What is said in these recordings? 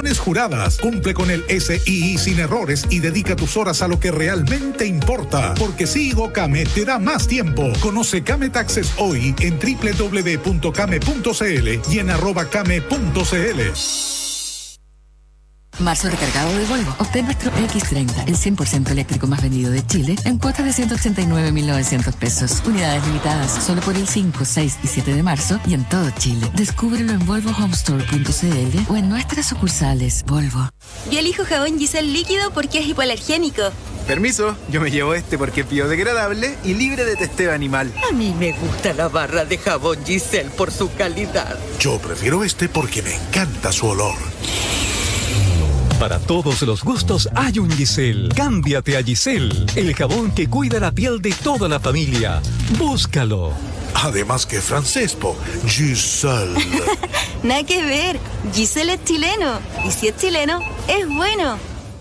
certificaciones juradas. Cumple con el SII sin errores y dedica tus horas a lo que realmente importa. Porque Sigo Came te da más tiempo. Conoce Came Taxes hoy en www.came.cl y en @came.cl. Marzo recargado de Volvo. Obtén nuestro X30, el 100% eléctrico más vendido de Chile, en cuotas de 189.900 pesos. Unidades limitadas solo por el 5, 6 y 7 de marzo y en todo Chile. Descúbrelo en volvohomestore.cl o en nuestras sucursales Volvo. Yo elijo jabón Giselle líquido porque es hipoalergénico. Permiso, yo me llevo este porque es biodegradable y libre de testeo animal. A mí me gusta la barra de jabón Giselle por su calidad. Yo prefiero este porque me encanta su olor. Para todos los gustos hay un Giselle. Cámbiate a Giselle, el jabón que cuida la piel de toda la familia. Búscalo. Además que francés, Giselle. Nada que ver, Giselle es chileno. Y si es chileno, es bueno.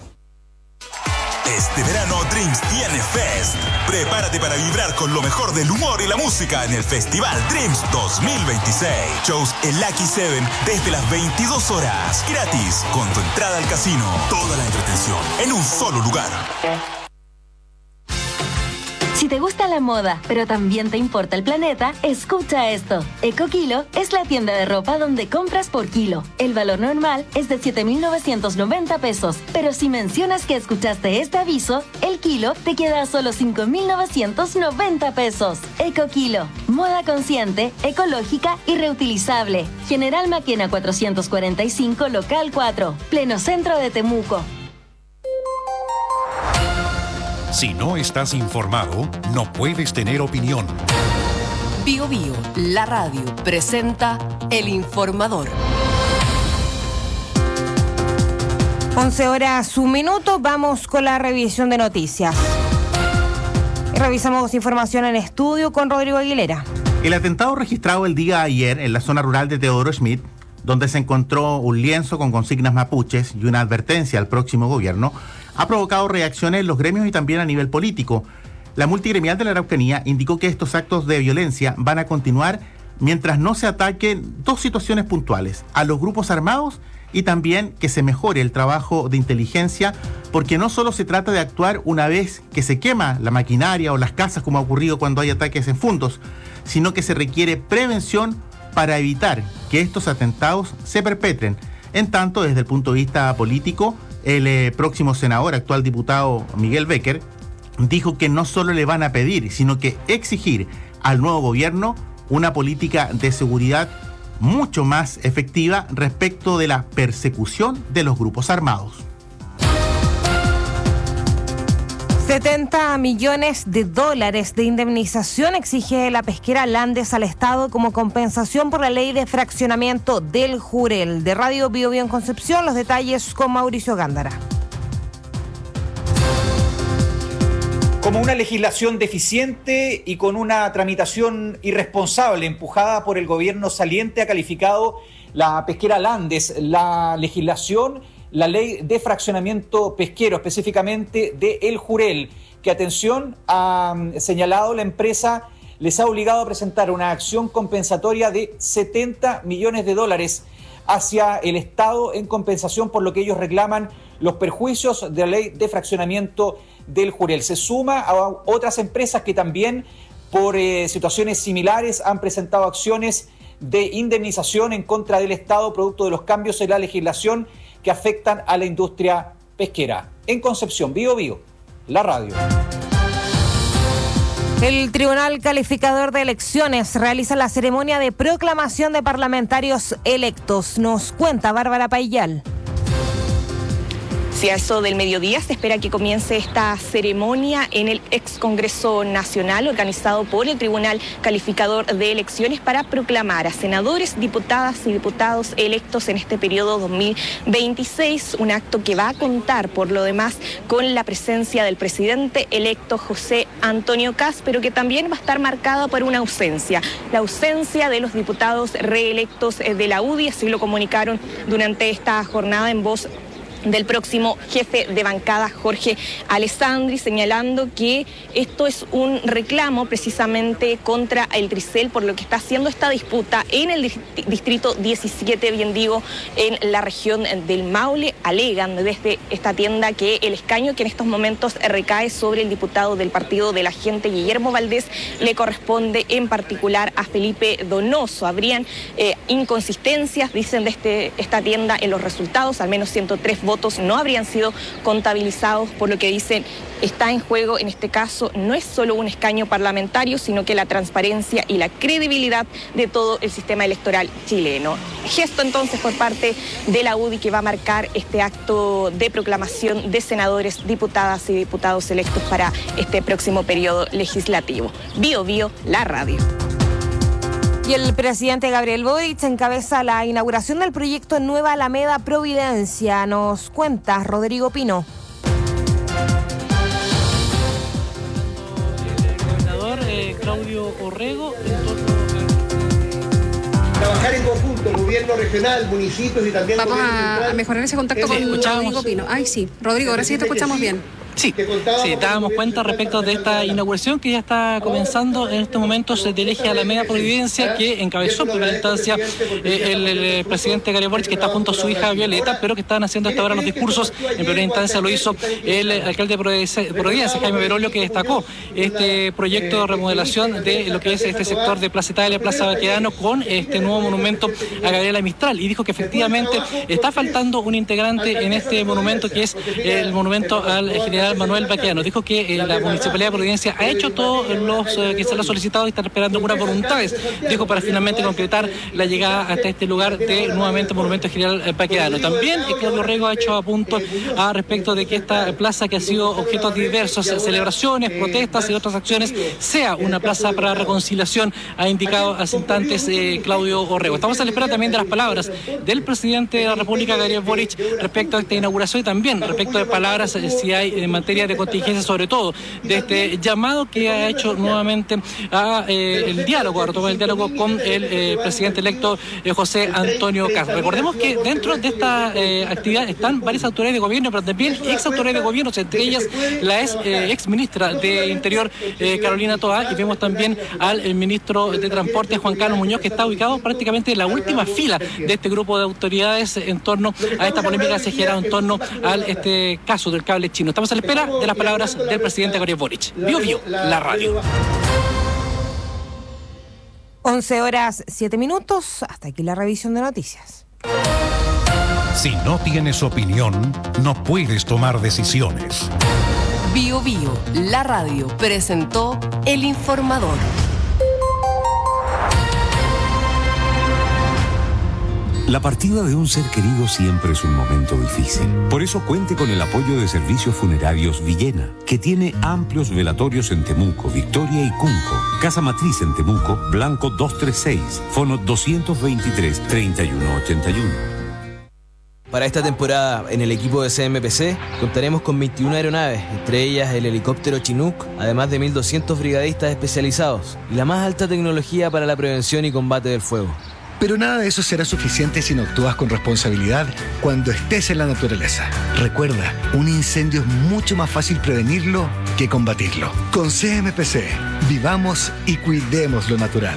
Este verano Dreams tiene Fest. Prepárate para vibrar con lo mejor del humor y la música en el Festival Dreams 2026. Shows en Lucky 7 desde las 22 horas. Gratis, con tu entrada al casino. Toda la entretención en un solo lugar. Si te gusta la moda, pero también te importa el planeta, escucha esto. EcoKilo es la tienda de ropa donde compras por kilo. El valor normal es de 7.990 pesos, pero si mencionas que escuchaste este aviso, el kilo te queda a solo 5.990 pesos. EcoKilo, moda consciente, ecológica y reutilizable. General Maquena 445, local 4, pleno centro de Temuco. Si no estás informado, no puedes tener opinión. Bio Bio, la radio, presenta El Informador. 11 horas, 1 minuto, vamos con la revisión de noticias. Revisamos información en estudio con Rodrigo Aguilera. El atentado registrado el día ayer en la zona rural de Teodoro Schmidt, donde se encontró un lienzo con consignas mapuches y una advertencia al próximo gobierno, ha provocado reacciones en los gremios y también a nivel político. La multigremial de la Araucanía indicó que estos actos de violencia van a continuar mientras no se ataquen dos situaciones puntuales: a los grupos armados y también que se mejore el trabajo de inteligencia, porque no solo se trata de actuar una vez que se quema la maquinaria o las casas, como ha ocurrido cuando hay ataques en fundos, sino que se requiere prevención para evitar que estos atentados se perpetren. En tanto, desde el punto de vista político, el próximo senador, actual diputado Miguel Becker, dijo que no solo le van a pedir, sino que exigir al nuevo gobierno una política de seguridad mucho más efectiva respecto de la persecución de los grupos armados. 70 millones de dólares de indemnización exige la pesquera Landes al Estado como compensación por la ley de fraccionamiento del Jurel. De Radio Bio Bio en Concepción, los detalles con Mauricio Gándara. Como una legislación deficiente y con una tramitación irresponsable empujada por el gobierno saliente, ha calificado la pesquera Landes la legislación, la ley de fraccionamiento pesquero, específicamente de El Jurel, que, atención, ha señalado la empresa, les ha obligado a presentar una acción compensatoria de 70 millones de dólares hacia el Estado en compensación por lo que ellos reclaman los perjuicios de la ley de fraccionamiento del Jurel. Se suma a otras empresas que también, por situaciones similares, han presentado acciones de indemnización en contra del Estado producto de los cambios en la legislación que afectan a la industria pesquera. En Concepción, Bio Bio, la radio. El Tribunal Calificador de Elecciones realiza la ceremonia de proclamación de parlamentarios electos. Nos cuenta Bárbara Paillal. Si a eso del mediodía se espera que comience esta ceremonia en el ex Congreso Nacional organizado por el Tribunal Calificador de Elecciones para proclamar a senadores, diputadas y diputados electos en este periodo 2026, un acto que va a contar por lo demás con la presencia del presidente electo José Antonio Kast, pero que también va a estar marcada por una ausencia, la ausencia de los diputados reelectos de la UDI, así lo comunicaron durante esta jornada en voz del próximo jefe de bancada, Jorge Alessandri, señalando que esto es un reclamo precisamente contra el Tricel por lo que está haciendo esta disputa en el distrito 17, bien digo, en la región del Maule. Alegan desde esta tienda que el escaño que en estos momentos recae sobre el diputado del Partido de la Gente, Guillermo Valdés, le corresponde en particular a Felipe Donoso. Habrían inconsistencias, dicen desde esta tienda, en los resultados. Al menos 103 votos no habrían sido contabilizados, por lo que dicen está en juego en este caso no es solo un escaño parlamentario, sino que la transparencia y la credibilidad de todo el sistema electoral chileno. Gesto entonces por parte de la UDI que va a marcar este acto de proclamación de senadores, diputadas y diputados electos para este próximo periodo legislativo. Bio Bio, la radio. Y el presidente Gabriel Boric encabeza la inauguración del proyecto Nueva Alameda Providencia. Nos cuenta Rodrigo Pino. El gobernador Claudio Orrego. Trabajar en conjunto, gobierno regional, municipios y también vamos a mejorar ese contacto con Rodrigo Pino. Ay, sí. Rodrigo, ahora sí te escuchamos bien. Sí, dábamos cuenta respecto de esta inauguración que ya está comenzando en estos momentos del eje Alameda Providencia, que encabezó en primera instancia el presidente Gabriel Boric, que está junto a su hija Violeta, pero que estaban haciendo hasta ahora los discursos. En primera instancia lo hizo el alcalde de Providencia, Jaime Berolio, que destacó este proyecto de remodelación de lo que es este sector de Plaza Italia, Plaza Baquedano, con este nuevo monumento a Gabriela Mistral, y dijo que efectivamente está faltando un integrante en este monumento, que es el monumento al general Manuel Baquedano. Dijo que la Municipalidad de Providencia ha hecho todos los que se le ha solicitado y está esperando algunas voluntades, dijo, para finalmente concretar la llegada hasta este lugar de nuevamente monumento al general Baquedano. También Claudio Orrego ha hecho apunto a respecto de que esta plaza, que ha sido objeto de diversas celebraciones, protestas y otras acciones, sea una plaza para reconciliación, ha indicado hace instantes Claudio Orrego. Estamos a la espera también de las palabras del presidente de la República, Gabriel Boric, respecto a esta inauguración, y también respecto de palabras si hay en materia de contingencia, sobre todo de este llamado que ha hecho nuevamente a el diálogo, a retomar el diálogo con el presidente electo José Antonio Kast. Recordemos que dentro de esta actividad están varias autoridades de gobierno, pero también ex autoridades de gobierno, entre ellas la ex ministra de Interior Carolina Toá, y vemos también al ministro de Transporte Juan Carlos Muñoz, que está ubicado prácticamente en la última fila de este grupo de autoridades en torno a esta polémica que se ha generado en torno al caso del cable chino. Estamos a la espera de las palabras del presidente Gabriel Boric. Bio Bio, la radio. 11:07. Hasta aquí la revisión de noticias. Si no tienes opinión, no puedes tomar decisiones. Bio Bio, la radio, presentó El Informador. La partida de un ser querido siempre es un momento difícil. Por eso cuente con el apoyo de Servicios Funerarios Villena, que tiene amplios velatorios en Temuco, Victoria y Cunco. Casa Matriz en Temuco, Blanco 236, fono 223-3181. Para esta temporada, en el equipo de CMPC, contaremos con 21 aeronaves, entre ellas el helicóptero Chinook, además de 1.200 brigadistas especializados y la más alta tecnología para la prevención y combate del fuego. Pero nada de eso será suficiente si no actúas con responsabilidad cuando estés en la naturaleza. Recuerda, un incendio es mucho más fácil prevenirlo que combatirlo. Con CMPC, vivamos y cuidemos lo natural.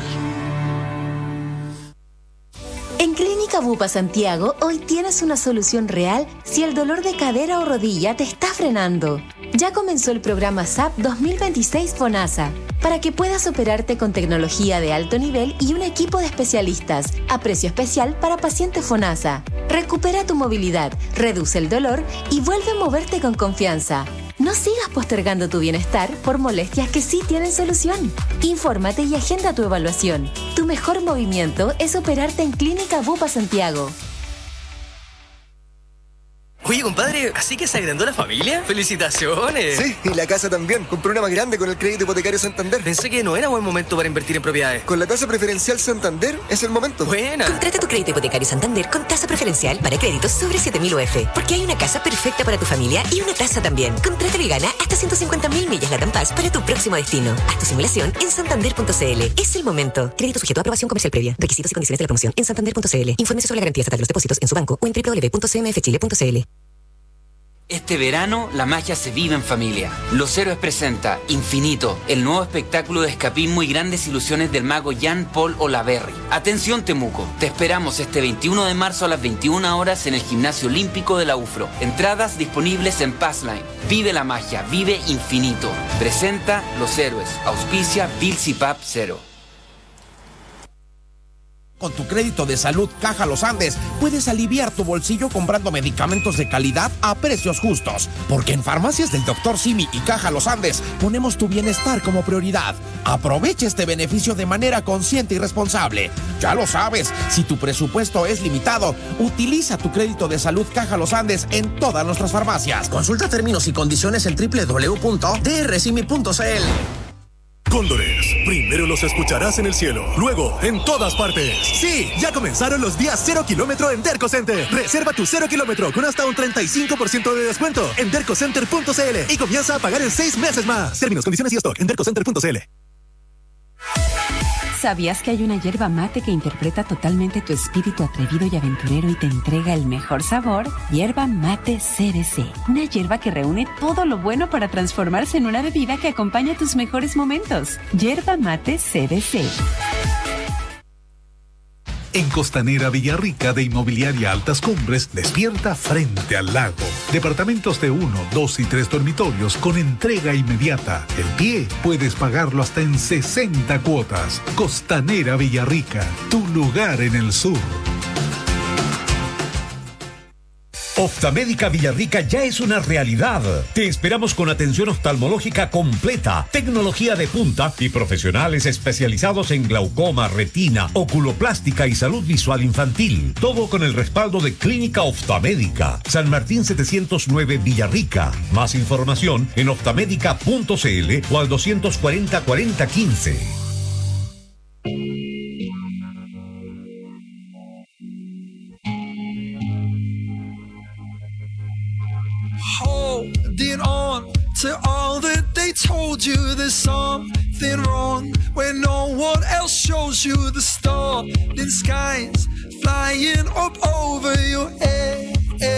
En Clínica Bupa Santiago, hoy tienes una solución real si el dolor de cadera o rodilla te está frenando. Ya comenzó el programa SAP 2026 FONASA, para que puedas operarte con tecnología de alto nivel y un equipo de especialistas, a precio especial para pacientes FONASA. Recupera tu movilidad, reduce el dolor y vuelve a moverte con confianza. No sigas postergando tu bienestar por molestias que sí tienen solución. Infórmate y agenda tu evaluación. Tu mejor movimiento es operarte en Clínica Bupa Santiago. Oye, compadre, ¿así que se agrandó la familia? ¡Felicitaciones! Sí, y la casa también. Compré una más grande con el crédito hipotecario Santander. Pensé que no era buen momento para invertir en propiedades. Con la tasa preferencial Santander es el momento. ¡Buena! Contrata tu crédito hipotecario Santander con tasa preferencial para créditos sobre 7.000 UF. Porque hay una casa perfecta para tu familia y una tasa también. Contrátalo y gana hasta 150.000 millas LATAM Pass para tu próximo destino. Haz tu simulación en santander.cl. Es el momento. Crédito sujeto a aprobación comercial previa. Requisitos y condiciones de la promoción en santander.cl. Infórmese sobre la garantía estatal de los depósitos en su banco o en www.cmfchile.cl. Este verano, la magia se vive en familia. Los Héroes presenta Infinito, el nuevo espectáculo de escapismo y grandes ilusiones del mago Jean-Paul Olaverry. Atención Temuco, te esperamos este 21 de marzo a las 21 horas en el Gimnasio Olímpico de la UFRO. Entradas disponibles en Passline. Vive la magia, vive Infinito. Presenta Los Héroes, auspicia Bilsipap 0. Con tu crédito de salud Caja Los Andes puedes aliviar tu bolsillo comprando medicamentos de calidad a precios justos. Porque en Farmacias del Dr. Simi y Caja Los Andes ponemos tu bienestar como prioridad. Aprovecha este beneficio de manera consciente y responsable. Ya lo sabes, si tu presupuesto es limitado, utiliza tu crédito de salud Caja Los Andes en todas nuestras farmacias. Consulta términos y condiciones en www.drsimi.cl. Cóndores, primero los escucharás en el cielo, luego en todas partes. Sí, ya comenzaron los días 0 kilómetro en Derco Center. Reserva tu 0 kilómetro con hasta un 35% de descuento en dercocenter.cl y comienza a pagar en 6 meses más. Términos, condiciones y stock en dercocenter.cl. ¿Sabías que hay una yerba mate que interpreta totalmente tu espíritu atrevido y aventurero y te entrega el mejor sabor? Yerba Mate CBC. Una yerba que reúne todo lo bueno para transformarse en una bebida que acompaña tus mejores momentos. Yerba Mate CBC. En Costanera Villarrica de Inmobiliaria Altas Cumbres despierta frente al lago. Departamentos de 1, 2 y 3 dormitorios con entrega inmediata. El pie puedes pagarlo hasta en 60 cuotas. Costanera Villarrica, tu lugar en el sur. Oftalmédica Villarrica ya es una realidad. Te esperamos con atención oftalmológica completa, tecnología de punta y profesionales especializados en glaucoma, retina, oculoplástica y salud visual infantil. Todo con el respaldo de Clínica Oftalmédica. San Martín 709 Villarrica. Más información en oftalmédica.cl o al 240 40 15. Holding on to all that they told you, there's something wrong when no one else shows you the storm in skies flying up over your head.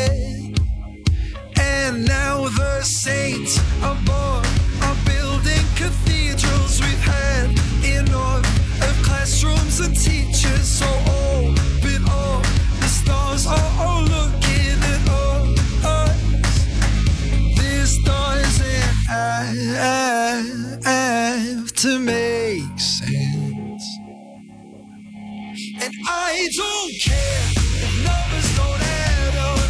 And now the saints above are building cathedrals. We've had enough of classrooms and teachers, so open up, the stars are all looking at us. This doesn't have to make sense. And I don't care if numbers don't add up.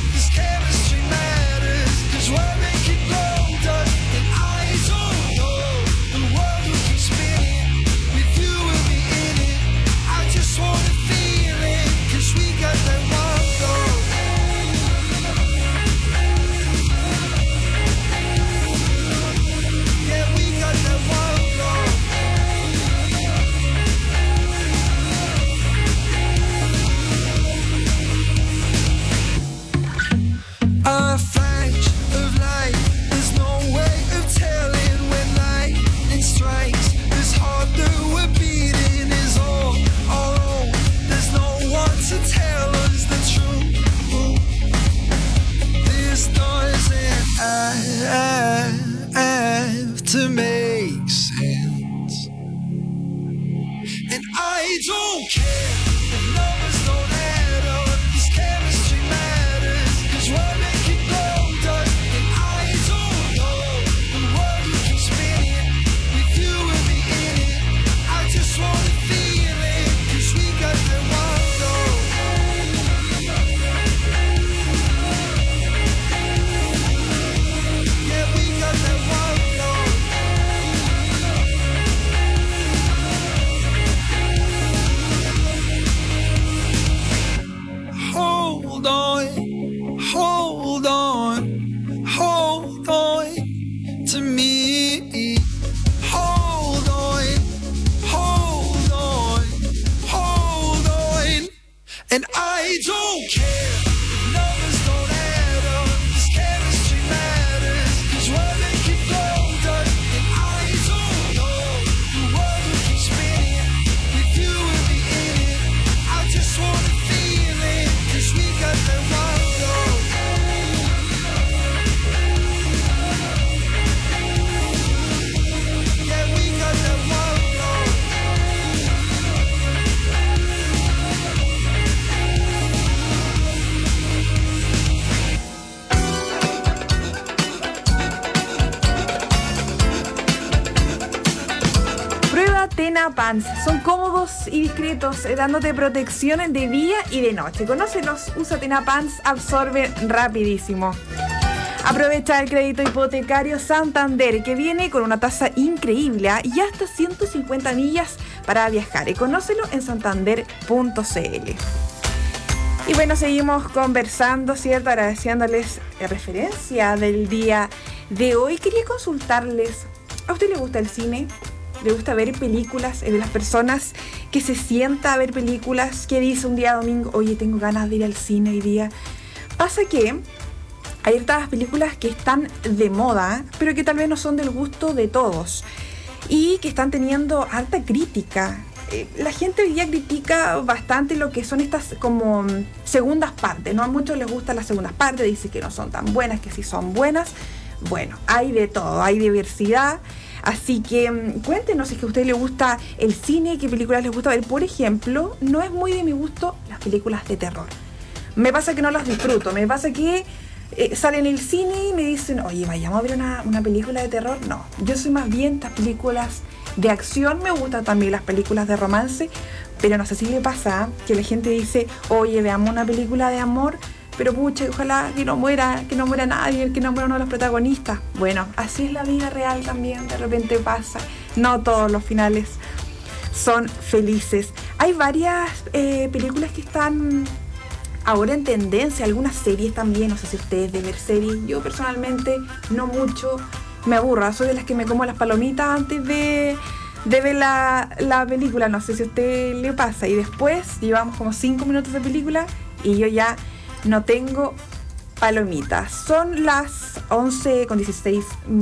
Tena Pants. Son cómodos y discretos, dándote protección de día y de noche. Conócelos, usa Tena Pants, absorbe rapidísimo. Aprovecha el crédito hipotecario Santander, que viene con una tasa increíble y hasta 150 millas para viajar. Conócelo en santander.cl. Y bueno, seguimos conversando, ¿cierto? Agradeciéndoles la referencia del día de hoy. Quería consultarles, ¿a usted le gusta el cine? ¿Le gusta ver películas? ¿Es de las personas que se sienta a ver películas? Que dice un día domingo, oye, tengo ganas de ir al cine hoy día. Pasa que hay estas películas que están de moda, pero que tal vez no son del gusto de todos y que están teniendo alta crítica. La gente hoy día critica bastante lo que son estas como segundas partes, ¿no? A muchos les gustan las segundas partes, dicen que no son tan buenas, que sí son buenas. Bueno, hay de todo, hay diversidad. Así que cuéntenos si es que a usted le gusta el cine, qué películas les gusta ver. Por ejemplo, no es muy de mi gusto las películas de terror. Me pasa que no las disfruto, me pasa que salen en el cine y me dicen, oye, vayamos a ver una película de terror. No, yo soy más bien estas películas de acción. Me gustan también las películas de romance, pero no sé si le pasa que la gente dice, oye, veamos una película de amor, pero pucha, ojalá que no muera nadie, que no muera uno de los protagonistas. Bueno, así es la vida real también, de repente pasa. No todos los finales son felices. Hay varias películas que están ahora en tendencia, algunas series también. No sé si ustedes de ver series. Yo personalmente no mucho, me aburro. Soy de las que me como las palomitas antes de ver la película. No sé si a usted le pasa. Y después llevamos como 5 minutos de película y yo ya no tengo palomitas. Son las 11:16.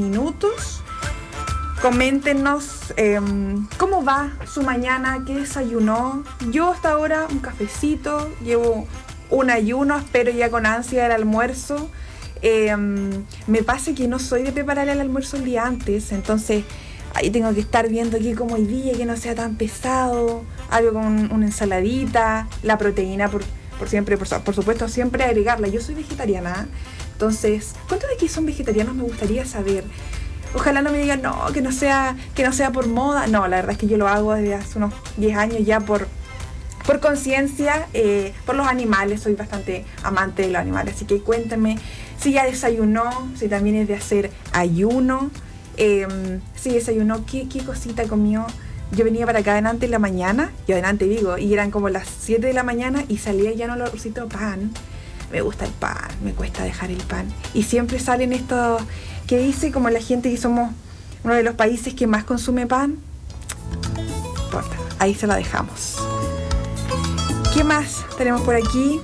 Coméntenos cómo va su mañana, qué desayunó. Yo hasta ahora un cafecito, llevo un ayuno, espero ya con ansia el almuerzo. Me pasa que no soy de preparar el almuerzo el día antes, entonces ahí tengo que estar viendo aquí como hoy día, que no sea tan pesado, algo con una ensaladita, la proteína por supuesto siempre agregarla. Yo soy vegetariana, entonces ¿cuántos de aquí son vegetarianos? Me gustaría saber. Ojalá no me digan que no sea por moda. No, la verdad es que yo lo hago desde hace unos 10 años ya por conciencia, por los animales. Soy bastante amante de los animales, así que cuéntenme si ya desayunó, si también es de hacer ayuno, si desayunó, qué cosita comió. Yo venía para acá adelante en la mañana, y eran como las 7 de la mañana y salía ya un olorcito de pan. Me gusta el pan, me cuesta dejar el pan. Y siempre salen estos que dice como la gente que somos uno de los países que más consume pan. No importa, ahí se la dejamos. ¿Qué más tenemos por aquí?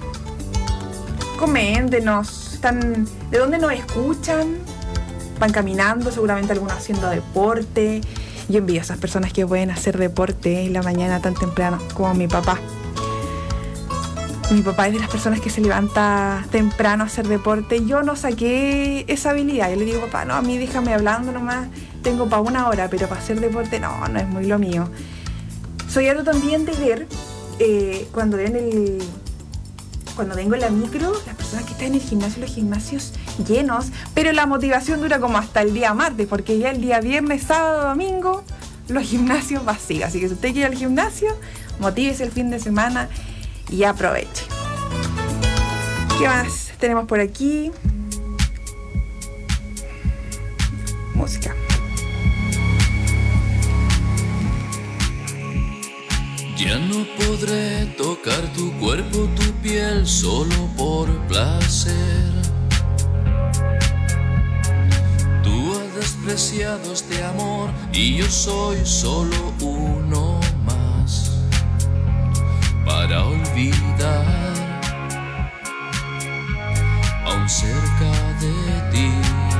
Coméntenos, ¿de dónde nos escuchan? Van caminando, seguramente algunos haciendo deporte. Yo envidio a esas personas que pueden hacer deporte en la mañana tan temprano, como mi papá. Mi papá es de las personas que se levanta temprano a hacer deporte. Yo no saqué esa habilidad. Yo le digo, papá, no, a mí déjame hablando nomás. Tengo para 1 hora, pero para hacer deporte no es muy lo mío. Soy algo también de ver, cuando vengo en la micro, las personas que están en el gimnasio, los gimnasios llenos, pero la motivación dura como hasta el día martes, porque ya el día viernes, sábado, domingo, los gimnasios vacíos. Así que si usted quiere ir al gimnasio, motívese el fin de semana y aproveche. ¿Qué más tenemos por aquí? Música. Ya no podré tocar tu cuerpo, tu piel, solo por placer. Tú has despreciado este amor y yo soy solo uno más para olvidar, aún cerca de ti.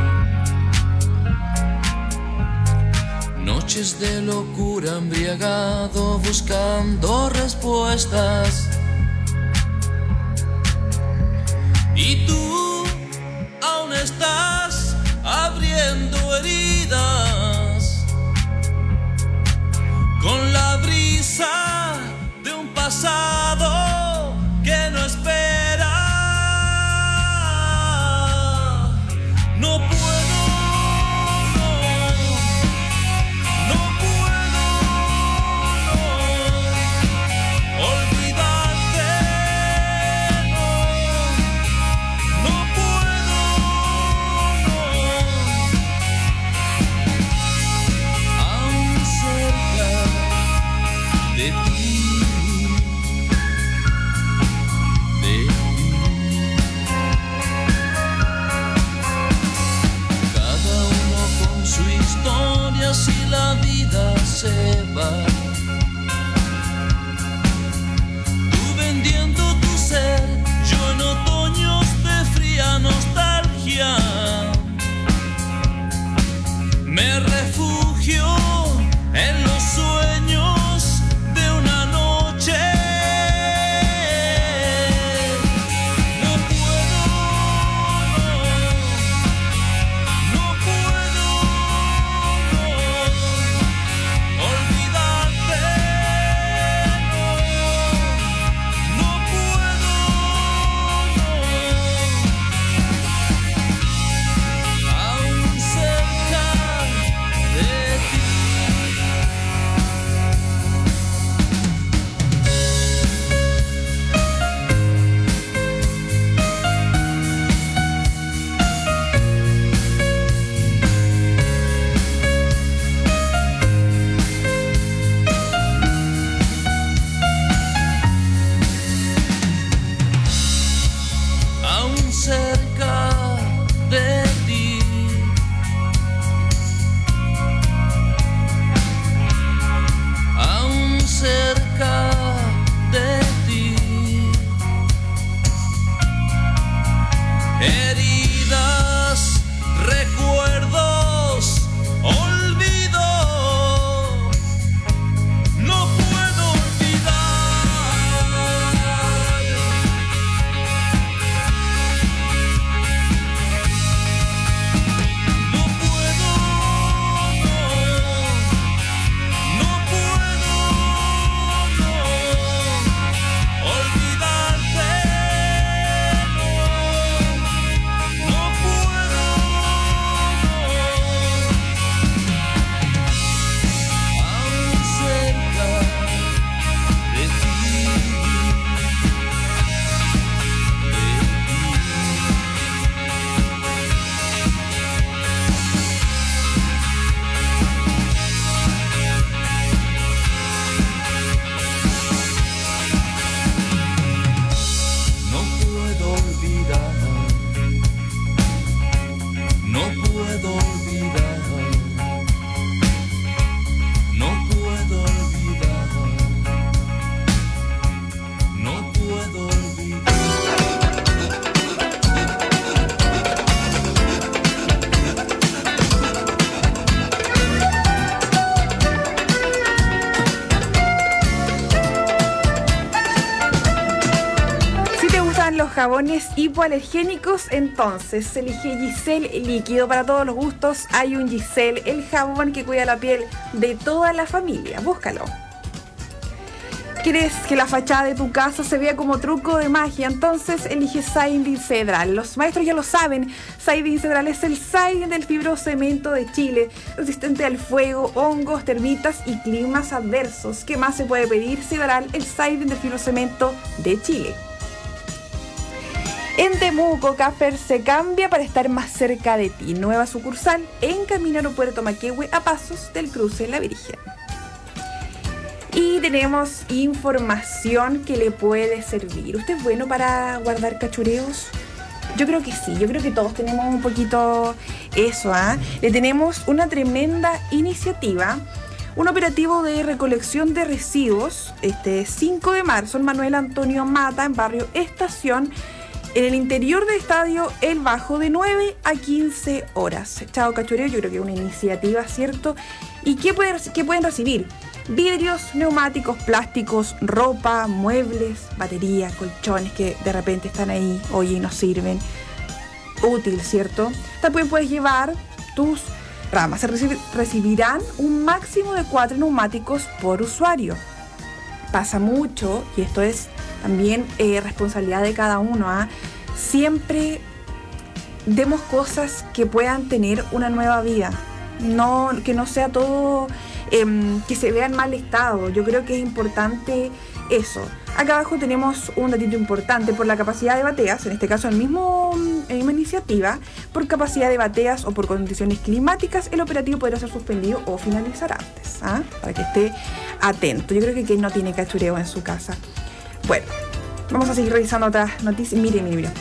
Noches de locura, embriagado, buscando respuestas. Y tú aún estás abriendo heridas con la brisa de un pasado que no espera. No puedo. jabones hipoalergénicos, entonces elige Giselle líquido para todos los gustos. Hay un Giselle, el jabón que cuida la piel de toda la familia. Búscalo. ¿Quieres que la fachada de tu casa se vea como truco de magia? Entonces elige Siding Cedral. Los maestros ya lo saben, Siding Cedral es el siding del fibrocemento de Chile, resistente al fuego, hongos, termitas y climas adversos. ¿Qué más se puede pedir? Cedral, el siding del fibrocemento de Chile. En Temuco, Caffer se cambia para estar más cerca de ti. Nueva sucursal en Camino Aeropuerto Maquehue, a pasos del cruce La Virgen. Y tenemos información que le puede servir. ¿Usted es bueno para guardar cachureos? Yo creo que sí, yo creo que todos tenemos un poquito eso, ¿ah? Le tenemos una tremenda iniciativa, un operativo de recolección de residuos, 5 de marzo, en Manuel Antonio Mata, en barrio Estación, en el interior del estadio El Bajo, de 9 a 15 horas. Chao Cachureo, yo creo que es una iniciativa, ¿cierto? ¿Y qué pueden recibir? Vidrios, neumáticos, plásticos, ropa, muebles, batería, colchones que de repente están ahí, oye, y no sirven. Útil, ¿cierto? También puedes llevar tus ramas. Se recibirán un máximo de 4 neumáticos por usuario. Pasa mucho, y esto es también responsabilidad de cada uno, ¿ah? Siempre demos cosas que puedan tener una nueva vida. No, que no sea todo que se vea en mal estado. Yo creo que es importante eso. Acá abajo tenemos un datito importante. Por la capacidad de bateas, en este caso en la misma iniciativa, por capacidad de bateas o por condiciones climáticas, el operativo podrá ser suspendido o finalizar antes, ¿ah? Para que esté atento. Yo creo que no tiene cachureo en su casa. Bueno, vamos a seguir revisando otras noticias. Miren.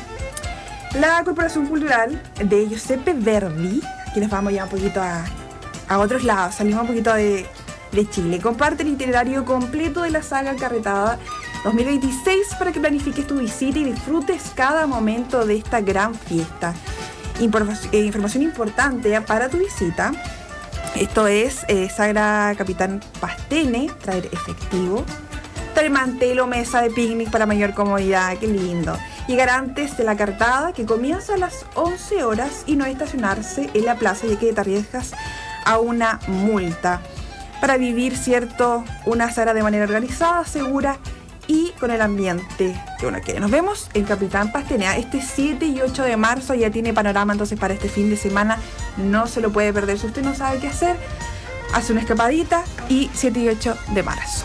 La Corporación Cultural de Giuseppe Verdi, aquí nos vamos ya un poquito a otros lados, salimos un poquito de Chile. Comparte el itinerario completo de la saga Carretada 2026 para que planifiques tu visita y disfrutes cada momento de esta gran fiesta. Información importante para tu visita. Esto es Sagra Capitán Pastene, traer efectivo, traer mantel o mesa de picnic para mayor comodidad, qué lindo. Llegar antes de la cartada, que comienza a las 11 horas, y no estacionarse en la plaza, ya que te arriesgas a una multa. Para vivir, ¿cierto?, una sagra de manera organizada, segura y con el ambiente que uno quiere. Nos vemos en Capitán Pastenea 7 y 8 de marzo. Ya tiene panorama entonces para este fin de semana. No se lo puede perder. Si usted no sabe qué hacer, hace una escapadita. Y 7 y 8 de marzo.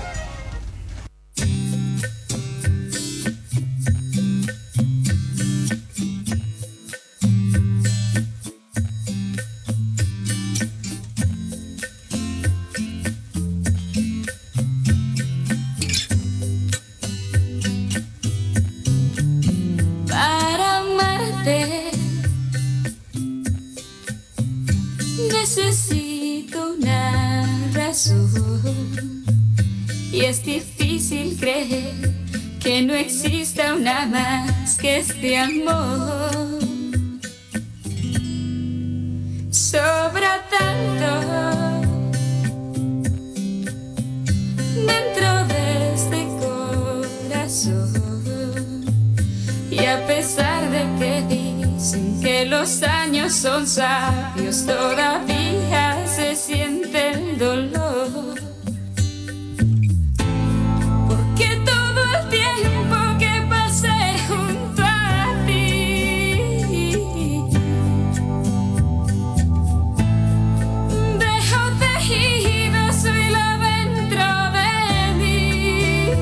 Necesito una razón, y es difícil creer que no exista una más que este amor. Sobra tanto dentro de este corazón, y a pesar de que dicen que los años son sabios, todavía se siente el dolor. Porque todo el tiempo que pasé junto a ti, dejo tejidos y la dentro de mí.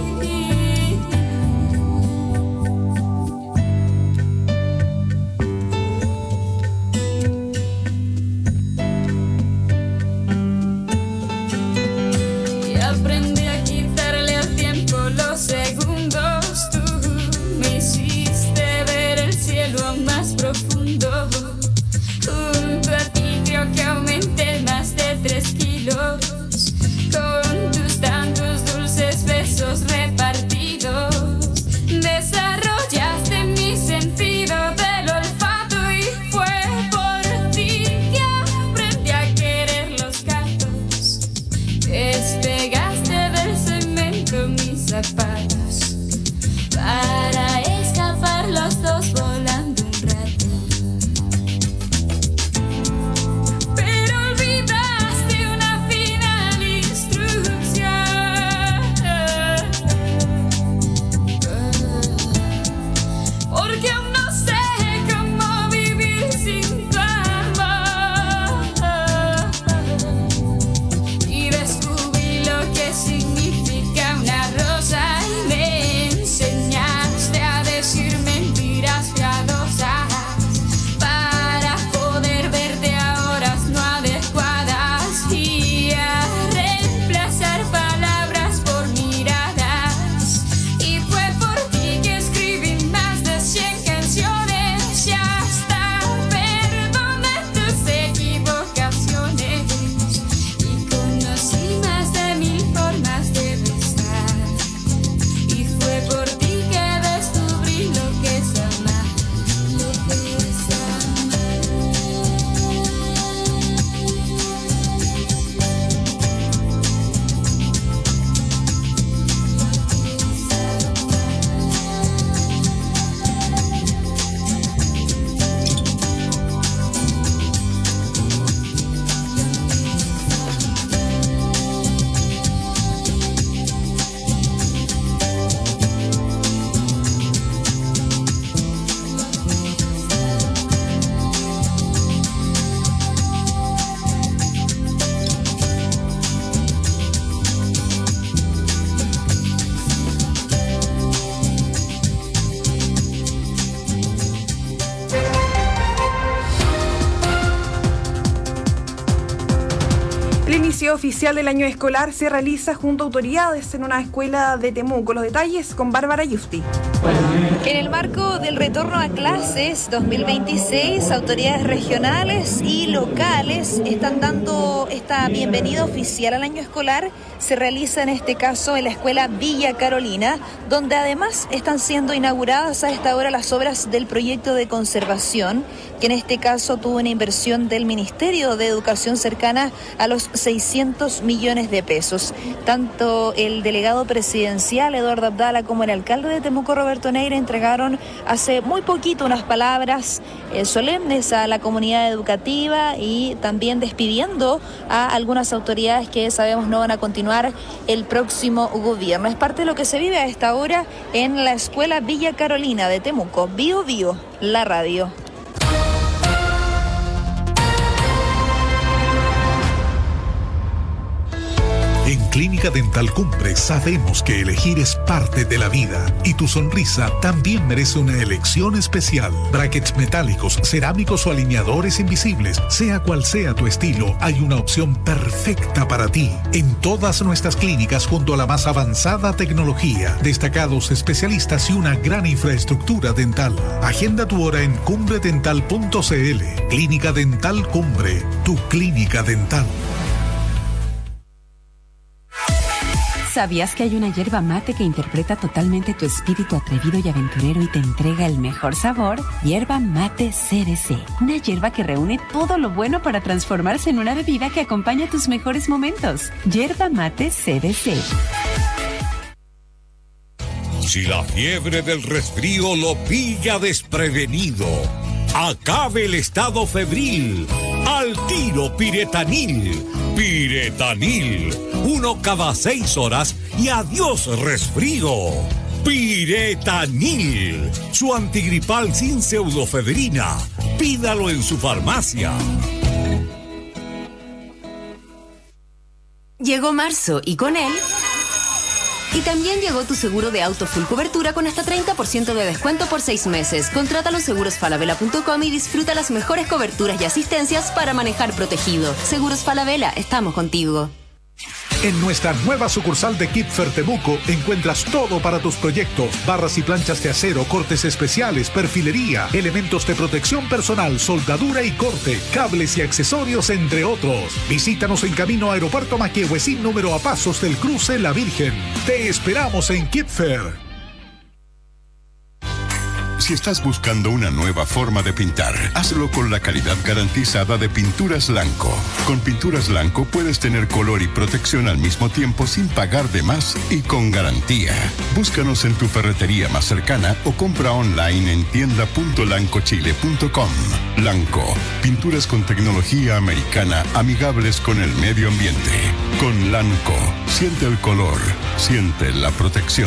inicio oficial del año escolar se realiza junto a autoridades en una escuela de Temuco. Los detalles con Bárbara Yusti. En el marco del retorno a clases 2026, autoridades regionales y locales están dando esta bienvenida oficial al año escolar. Se realiza en este caso en la escuela Villa Carolina, donde además están siendo inauguradas a esta hora las obras del proyecto de conservación, que en este caso tuvo una inversión del Ministerio de Educación cercana a los 600 millones de pesos. Tanto el delegado presidencial Eduardo Abdala como el alcalde de Temuco Roberto Neira entregaron hace muy poquito unas palabras solemnes a la comunidad educativa y también despidiendo a algunas autoridades que sabemos no van a continuar el próximo gobierno. Es parte de lo que se vive a esta hora en la escuela Villa Carolina de Temuco. Bio Bio, la radio. En Clínica Dental Cumbre sabemos que elegir es parte de la vida y tu sonrisa también merece una elección especial. Brackets metálicos, cerámicos o alineadores invisibles, sea cual sea tu estilo, hay una opción perfecta para ti. En todas nuestras clínicas junto a la más avanzada tecnología, destacados especialistas y una gran infraestructura dental. Agenda tu hora en cumbredental.cl. Clínica Dental Cumbre, tu clínica dental. ¿Sabías que hay una yerba mate que interpreta totalmente tu espíritu atrevido y aventurero y te entrega el mejor sabor? Yerba Mate CBC. Una yerba que reúne todo lo bueno para transformarse en una bebida que acompaña tus mejores momentos. Yerba Mate CBC. Si la fiebre del resfrío lo pilla desprevenido, acabe el estado febril. Al tiro Piretanil. Piretanil. 1 cada 6 horas y adiós resfrío. Piretanil. Su antigripal sin pseudofebrina. Pídalo en su farmacia. Llegó marzo y con él... Y también llegó tu seguro de auto full cobertura con hasta 30% de descuento por 6 meses. Contrátalo en segurosfalabella.com y disfruta las mejores coberturas y asistencias para manejar protegido. Seguros Falabella, estamos contigo. En nuestra nueva sucursal de Kipfer Temuco encuentras todo para tus proyectos: barras y planchas de acero, cortes especiales, perfilería, elementos de protección personal, soldadura y corte, cables y accesorios, entre otros. Visítanos en camino a Aeropuerto Maquehuecín, número a pasos del cruce La Virgen. Te esperamos en Kipfer. Si estás buscando una nueva forma de pintar, hazlo con la calidad garantizada de Pinturas Lanco. Con Pinturas Lanco puedes tener color y protección al mismo tiempo sin pagar de más y con garantía. Búscanos en tu ferretería más cercana o compra online en tienda.lancochile.com. Lanco, pinturas con tecnología americana amigables con el medio ambiente. Con Lanco, siente el color, siente la protección.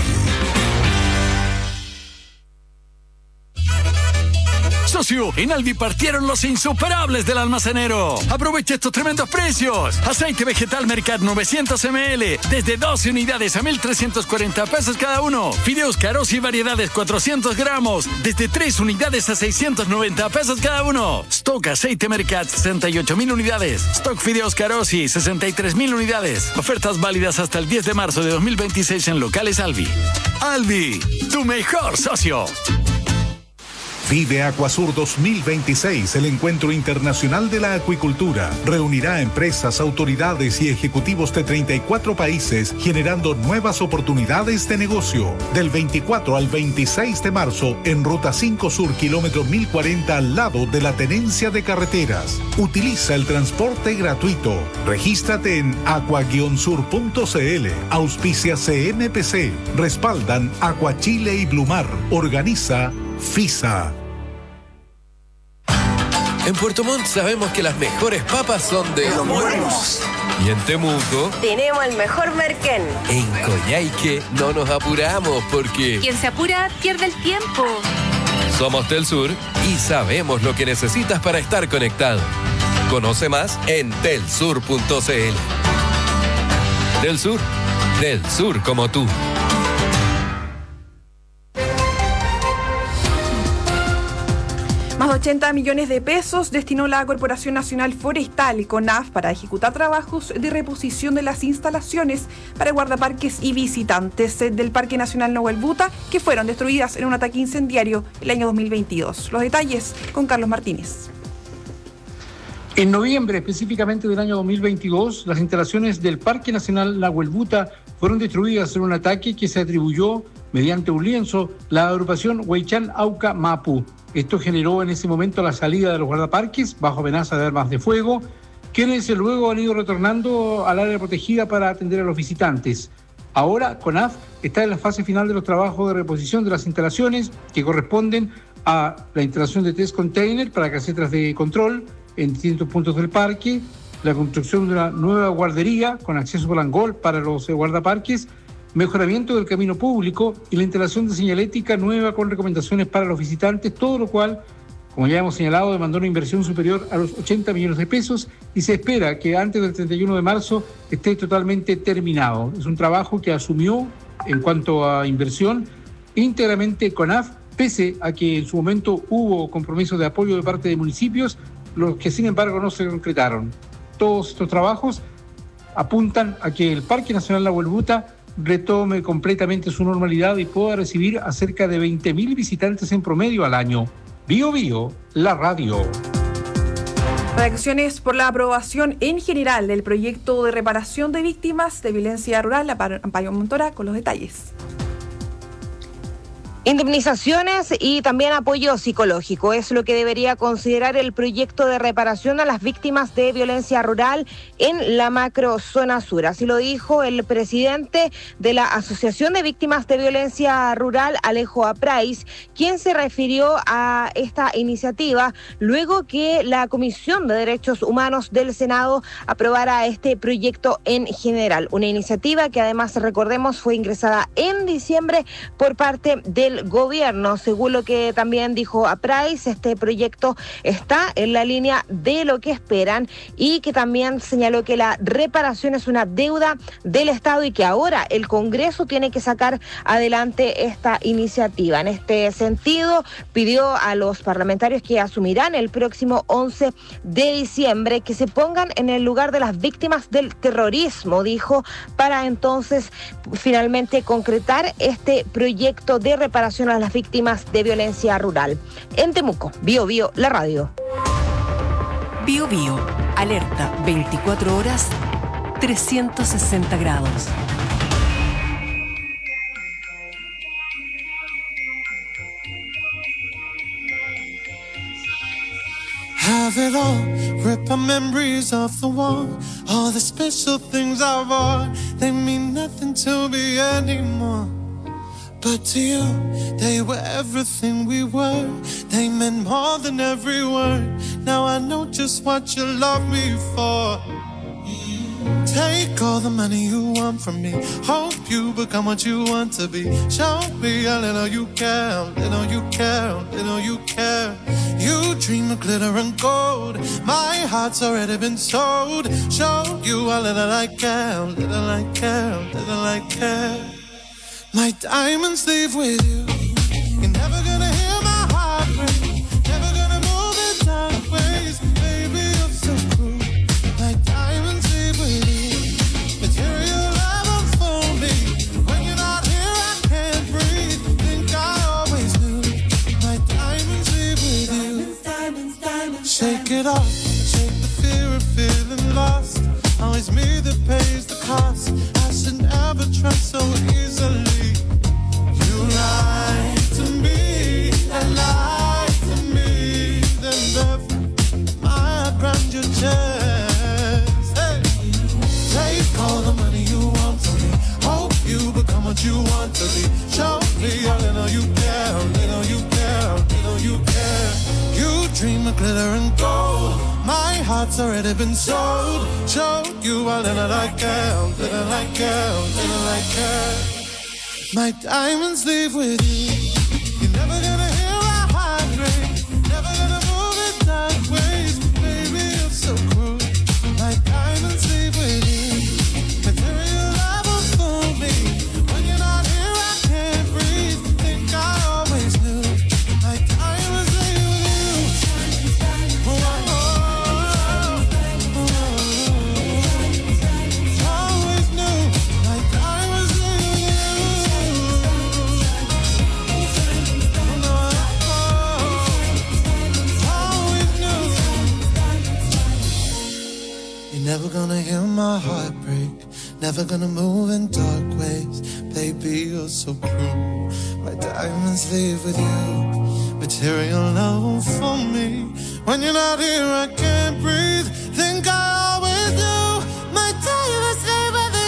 Socio, en Alvi partieron los insuperables del almacenero. Aprovecha estos tremendos precios. Aceite vegetal Mercat 900 ml desde 12 unidades a 1,340 pesos cada uno. Fideos Carosi variedades 400 gramos desde 3 unidades a 690 pesos cada uno. Stock aceite Mercat 68,000 unidades. Stock Fideos Carosi 63,000 unidades. Ofertas válidas hasta el 10 de marzo de 2026 en locales Alvi. Alvi, tu mejor socio. Vive Acuasur 2026, el encuentro internacional de la acuicultura. Reunirá empresas, autoridades y ejecutivos de 34 países, generando nuevas oportunidades de negocio. Del 24 al 26 de marzo, en Ruta 5 Sur, kilómetro 1040, al lado de la Tenencia de Carreteras. Utiliza el transporte gratuito. Regístrate en aqua-sur.cl. Auspicia CMPC. Respaldan Acuachile y Blumar. Organiza FISA. En Puerto Montt sabemos que las mejores papas son de Los Buenos. Y en Temuco tenemos el mejor merquén. En Coyhaique no nos apuramos porque quien se apura pierde el tiempo. Somos Telsur y sabemos lo que necesitas para estar conectado. Conoce más en telsur.cl. Telsur, del sur como tú. Más Unos 80 millones de pesos destinó la Corporación Nacional Forestal, CONAF, para ejecutar trabajos de reposición de las instalaciones para guardaparques y visitantes del Parque Nacional Nahuel Buta, que fueron destruidas en un ataque incendiario el año 2022. Los detalles con Carlos Martínez. En noviembre, específicamente del año 2022, las instalaciones del Parque Nacional Nahuel Buta fueron destruidas en un ataque que se atribuyó, mediante un lienzo, la agrupación Huaychán Auca Mapu. Esto generó en ese momento la salida de los guardaparques bajo amenaza de armas de fuego, quienes luego han ido retornando al área protegida para atender a los visitantes. Ahora, CONAF está en la fase final de los trabajos de reposición de las instalaciones, que corresponden a la instalación de 3 containers para casetas de control en distintos puntos del parque, la construcción de una nueva guardería con acceso por angol para los guardaparques, mejoramiento del camino público y la instalación de señalética nueva con recomendaciones para los visitantes, todo lo cual, como ya hemos señalado, demandó una inversión superior a los 80 millones de pesos y se espera que antes del 31 de marzo esté totalmente terminado. Es un trabajo que asumió, en cuanto a inversión, íntegramente CONAF, pese a que en su momento hubo compromisos de apoyo de parte de municipios, los que sin embargo no se concretaron. Todos estos trabajos apuntan a que el Parque Nacional Nahuel Buta retome completamente su normalidad y pueda recibir a cerca de 20.000 visitantes en promedio al año. Bio Bio, la radio. Reacciones por la aprobación en general del proyecto de reparación de víctimas de violencia rural. Amparo Montora con los detalles. Indemnizaciones y también apoyo psicológico es lo que debería considerar el proyecto de reparación a las víctimas de violencia rural en la macrozona sur. Así lo dijo el presidente de la Asociación de Víctimas de Violencia Rural, Alejo Aprais, quien se refirió a esta iniciativa luego que la Comisión de Derechos Humanos del Senado aprobara este proyecto en general. Una iniciativa que además, recordemos, fue ingresada en diciembre por parte del gobierno. Según lo que también dijo Aprais, este proyecto está en la línea de lo que esperan y que también señaló que la reparación es una deuda del Estado y que ahora el Congreso tiene que sacar adelante esta iniciativa. En este sentido, pidió a los parlamentarios que asumirán el próximo 11 de diciembre que se pongan en el lugar de las víctimas del terrorismo, dijo, para entonces finalmente concretar este proyecto de reparación a las víctimas de violencia rural. En Temuco, Bio Bio, la radio. Bio Bio, alerta 24 horas, 360 grados. Have it all, rip our memories off the wall. All the special things I bought, they mean nothing to me anymore. But to you, they were everything we were. They meant more than every word. Now I know just what you love me for. Take all the money you want from me. Hope you become what you want to be. Show me a little you care, little you care, little you care. You dream of glitter and gold. My heart's already been sold. Show you a little I care, little I care, little I care. My diamonds leave with you. You're never gonna hear my heart break. Never gonna move in dark ways. Baby, you're so cool. My diamonds leave with you. Material love unfold me. When you're not here, I can't breathe. Think I always knew. My diamonds leave with you. Diamonds, diamonds, shake it off. Shake the fear of feeling lost. Always me that pays the cost. I should never trust so easily. You lied to me, and lied to me. Then left my heart round your chest. Hey. Take all the money you want from me. Hope you become what you want to be. Show me a little you care, little you care, little you care. You dream of glitter and gold. My heart's already been sold. Show you a little I care, little I care, little I care. My diamonds leave with you. You're never gonna hear a heart break. Never gonna move in dark ways. Baby, you're so cruel. My diamonds leave with you. Material love will fool me. When you're not here, I can't breathe. Think I always knew. My diamonds leave with you. Never gonna hear my heart break, never gonna move in dark ways. Baby, you're so cruel. My diamonds leave with you, material love for me. When you're not here, I can't breathe. Think I always do. My diamonds leave with you.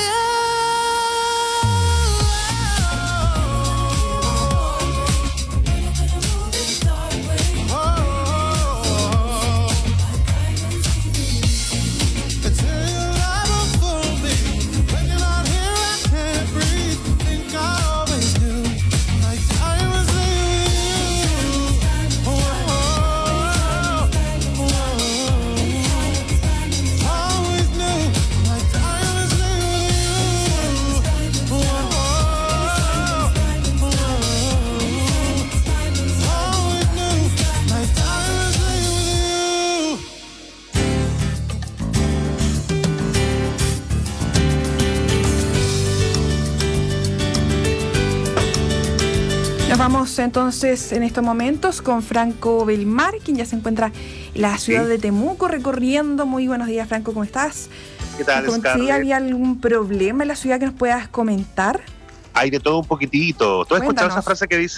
Nos vamos entonces en estos momentos con Franco Belmar, quien ya se encuentra en la ciudad de Temuco recorriendo. Muy buenos días, Franco, ¿cómo estás? ¿Qué tal, Scarlett? ¿Sí había algún problema en la ciudad que nos puedas comentar? Hay de todo un poquitito. ¿Tú has escuchado esa frase que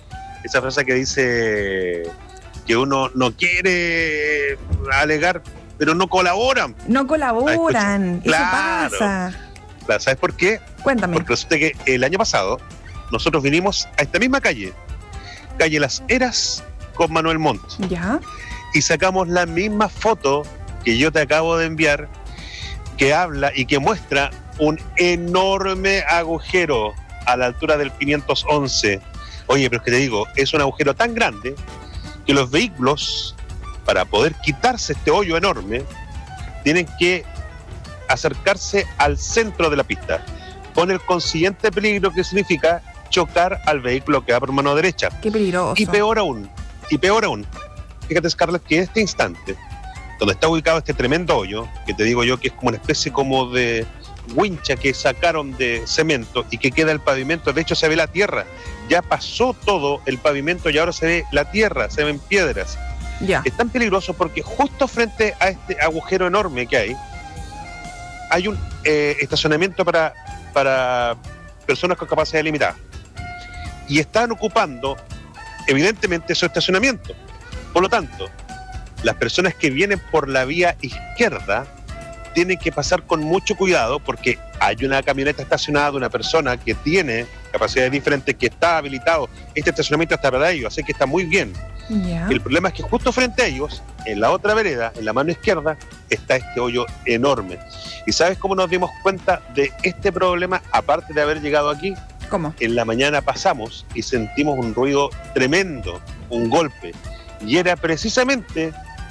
dice que uno no quiere alegar, pero no colaboran? No colaboran, eso claro. pasa. Claro, ¿sabes por qué? Cuéntame. Porque resulta que el año pasado nosotros vinimos a esta misma calle Las Heras, con Manuel Montt. Ya. Y sacamos la misma foto que yo te acabo de enviar, que habla y que muestra un enorme agujero a la altura del 511. Oye, pero es que te digo, es un agujero tan grande que los vehículos, para poder quitarse este hoyo enorme, tienen que acercarse al centro de la pista, con el consiguiente peligro que significa chocar al vehículo que va por mano derecha. Qué peligroso. Y peor aún, fíjate, Scarlett, que en este instante, donde está ubicado este tremendo hoyo, que te digo yo que es como una especie como de wincha que sacaron de cemento y que queda el pavimento, de hecho se ve la tierra, ya pasó todo el pavimento y ahora se ve la tierra, se ven piedras. Ya. Es tan peligroso porque justo frente a este agujero enorme que hay un estacionamiento para personas con capacidad limitada. Y están ocupando, evidentemente, su estacionamiento. Por lo tanto, las personas que vienen por la vía izquierda tienen que pasar con mucho cuidado porque hay una camioneta estacionada de una persona que tiene capacidades diferentes, que está habilitado. Este estacionamiento está para ellos, así que está muy bien. Ya. El problema es que justo frente a ellos, en la otra vereda, en la mano izquierda, está este hoyo enorme. ¿Y sabes cómo nos dimos cuenta de este problema, aparte de haber llegado aquí? ¿Cómo? En la mañana pasamos y sentimos un ruido tremendo, un golpe. Y era precisamente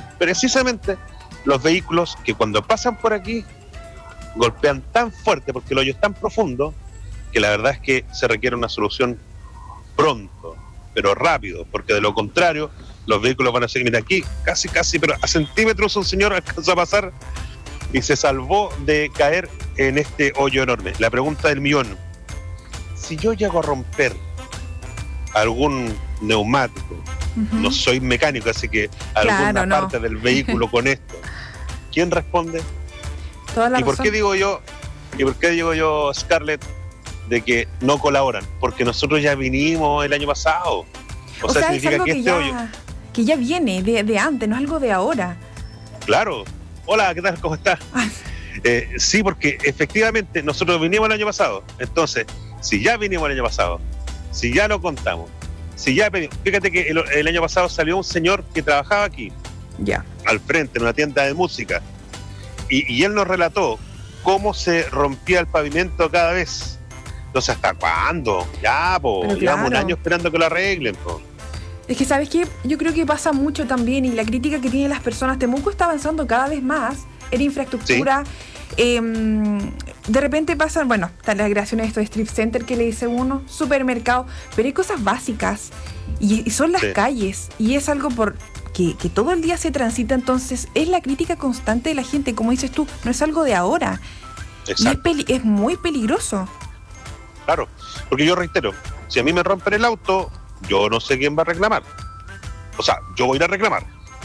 los vehículos que cuando pasan por aquí golpean tan fuerte porque el hoyo es tan profundo que la verdad es que se requiere una solución pronto, pero rápido, porque de lo contrario los vehículos van a seguir. Mira aquí, casi, pero a centímetros un señor alcanzó a pasar y se salvó de caer en este hoyo enorme. La pregunta del millón: si yo llego a romper algún neumático, no soy mecánico, así que alguna parte del vehículo con esto, ¿quién responde? Toda la ¿Y por qué digo yo, Scarlett, de que no colaboran? Porque nosotros ya vinimos el año pasado. O sea, significa que este hoyo que ya viene de antes, no es algo de ahora. Claro. Hola, ¿qué tal? ¿Cómo estás? Sí, porque efectivamente nosotros vinimos el año pasado. Entonces, si ya vinimos el año pasado, si ya lo contamos, si ya pedimos. Fíjate que el año pasado salió un señor que trabajaba aquí, ya, al frente, en una tienda de música, y él nos relató cómo se rompía el pavimento cada vez. Entonces, ¿hasta cuándo? Ya, pues, llevamos un año esperando que lo arreglen, po. Es que, ¿sabes qué? Yo creo que pasa mucho también, y la crítica que tienen las personas, Temuco está avanzando cada vez más en infraestructura. Sí. De repente pasan, bueno, están las creaciones de estos strip center que le dice uno, supermercado, pero hay cosas básicas y son las calles, y es algo que todo el día se transita. Entonces es la crítica constante de la gente, como dices tú, no es algo de ahora. Exacto. Y es muy peligroso. Claro, porque yo reitero, si a mí me rompen el auto, yo no sé quién va a reclamar. O sea, yo voy a ir a reclamar,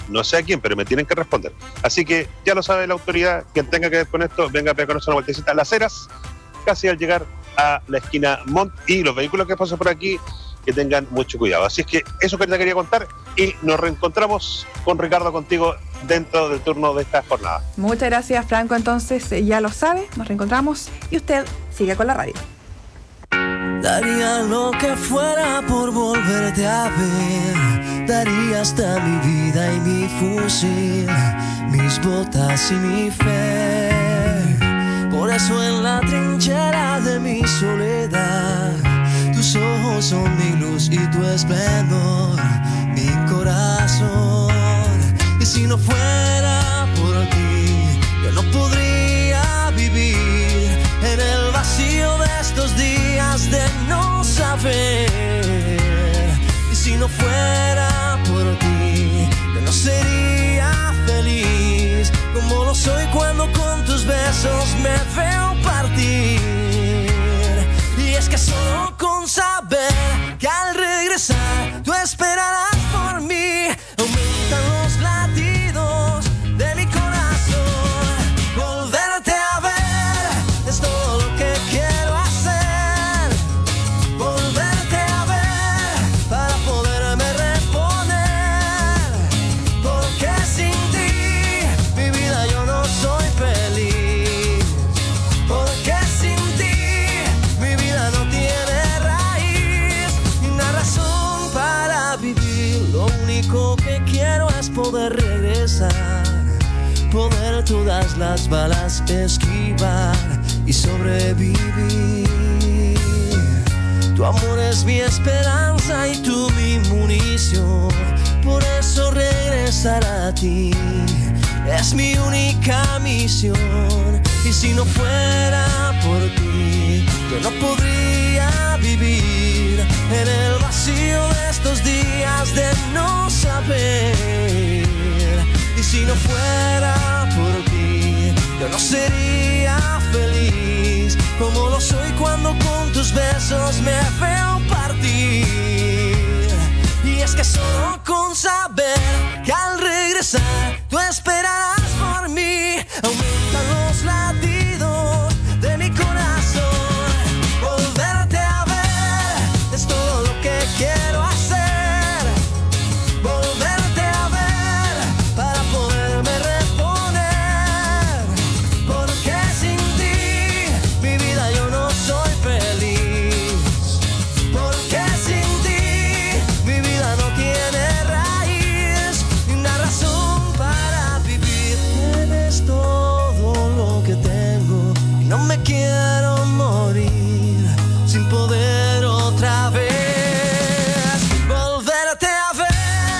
no sé a quién, pero me tienen que responder. Así que ya lo sabe la autoridad, quien tenga que ver con esto, venga a pegarnos una vueltecita a Las Heras, casi al llegar a la esquina Montt, y los vehículos que pasan por aquí, que tengan mucho cuidado. Así es que eso que te quería contar, y nos reencontramos con Ricardo, contigo, dentro del turno de esta jornada. Muchas gracias, Franco. Entonces, ya lo sabe, nos reencontramos y usted sigue con la radio. Daría lo que fuera por volverte a ver. Daría hasta mi vida y mi fusil, mis botas y mi fe. Por eso en la trinchera de mi soledad, tus ojos son mi luz y tu esplendor, mi corazón. Y si no fuera por ti, yo no podría vivir en el vacío de estos días de no saber. Y si no fuera por ti, yo no sería feliz como lo soy cuando con tus besos me veo partir. Y es que solo con saber que al regresar tú esperarás por mí, aumentan los latidos de mi corazón. Volverte a ver es todo lo que quiero hacer. Volverte a ver para poderme reponer. Porque sin ti mi vida yo no soy feliz. Porque sin ti mi vida no tiene raíz ni una razón para vivir. Lo único que quiero es poder regresar, poder todas las balas esquivar y sobrevivir. Tu amor es mi esperanza y tú mi munición. Por eso regresar a ti es mi única misión. Y si no fuera por ti, yo no podría vivir en el vacío de estos días de no saber. Y si no fuera por ti, yo no sería feliz como lo soy cuando con tus besos me veo partir. Y es que solo con saber que al regresar tú esperarás por mí, aumentan los latidos de mi corazón. Volverte a ver es todo lo que quiero hacer. Volverte a ver para poderme reponer. Porque sin ti mi vida yo no soy feliz. Porque sin ti mi vida no tiene raíz ni una razón para vivir. Eres todo lo que tengo y no me quiero morir sin poder otra vez volverte a ver.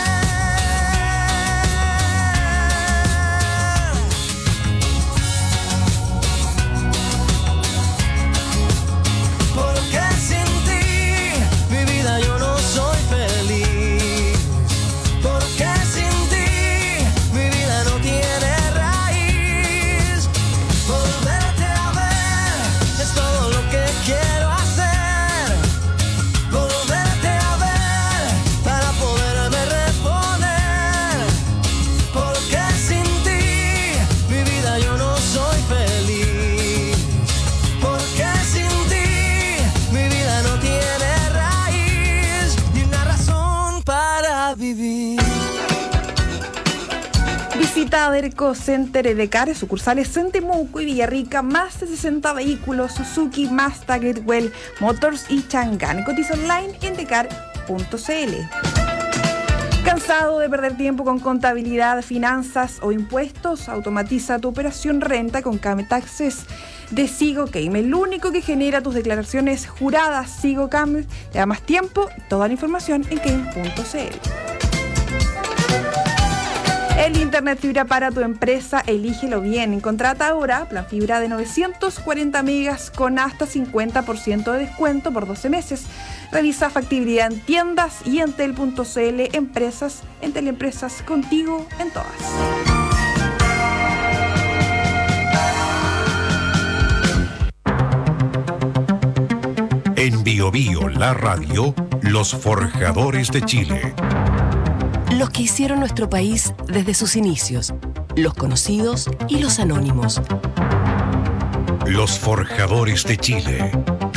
Porque sin ti mi vida yo no soy feliz. Porque sin ti mi vida no tiene raíz. Volverte a ver es todo lo que quiero hacer. Volverte a ver para poderme reponer. Porque sin ti mi vida yo no soy feliz. Porque sin ti mi vida no tiene raíz ni una razón para vivir. Visita Derco Center Edecar, sucursales en Temuco y Villarrica, más de 60 vehículos Suzuki, Mazda, Greatwell Motors y Chang'an. Cotiza online en decar.cl. ¿Cansado de perder tiempo con contabilidad, finanzas o impuestos? Automatiza tu operación renta con Cametaxes de SigoCam, el único que genera tus declaraciones juradas. SigoCam te da más tiempo. Toda la información en cam.cl. El internet fibra para tu empresa, elígelo bien. Contrata ahora plan fibra de 940 megas con hasta 50% de descuento por 12 meses. Revisa factibilidad en tiendas y en tel.cl. Empresas, en Teleempresas, contigo en todas. En Bio Bio, la radio, los forjadores de Chile. Los los que hicieron nuestro país desde sus inicios, los conocidos y los anónimos. Los forjadores de Chile.